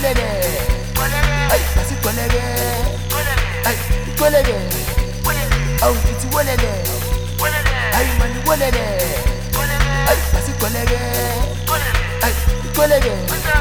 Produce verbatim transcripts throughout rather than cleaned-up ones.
walele. Ay, pasi kolege. Ay, kolege. Oh, it's walele. Ay, mani walele. Ay, pasi kolege. Ay, kolege.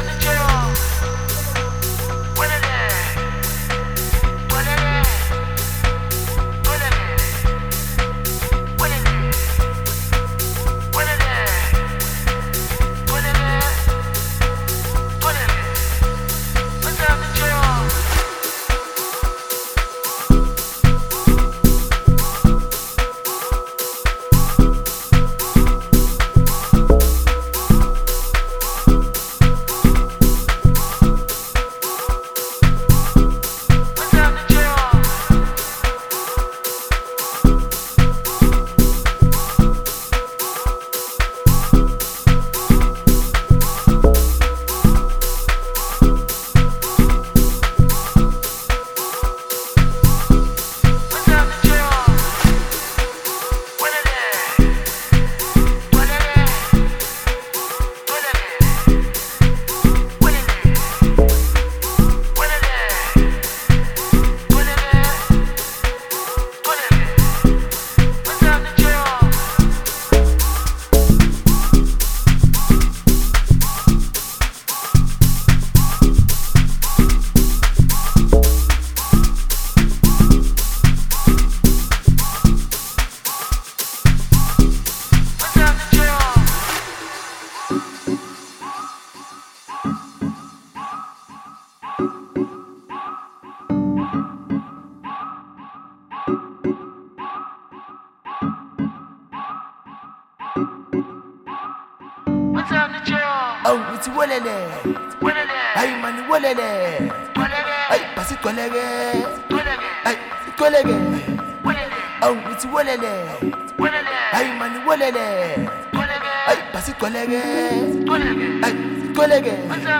Oh, it's walele. Ay, mani walele. Ay, pasi kolege. Ay, kolege. Oh, it's walele. Ay, mani walele. Ay, pasi kolege. Ay, kolege.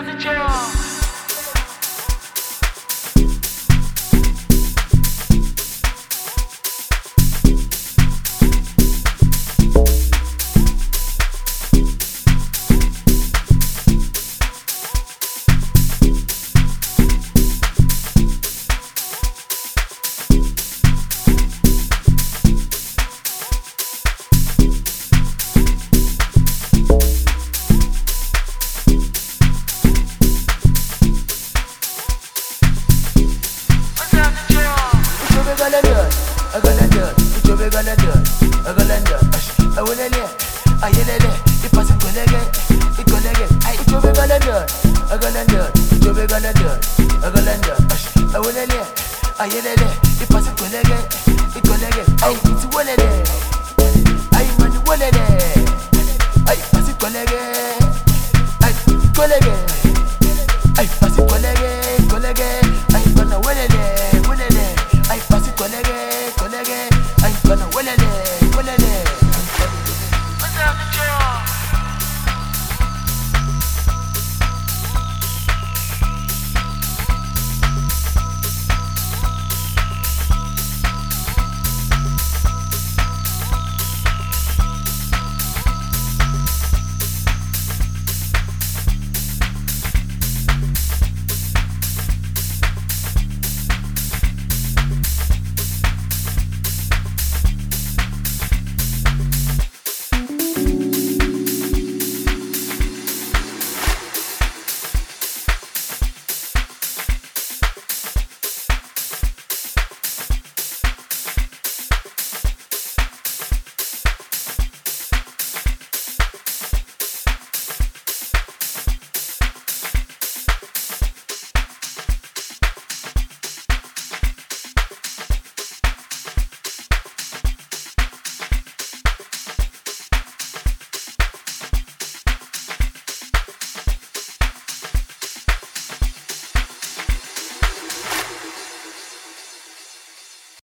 I gonna do it, it's your gonna do it, I gonna do it, I wanna let, I yell it, if I say collega, it collega, I it's your gonna do it, I gonna do it, it's your gonna do it, I gonna do it, I wanna let, I yell it, if I say collega, it collega, I it's one of them, I man one of them, I pass it collega, I collega, I pass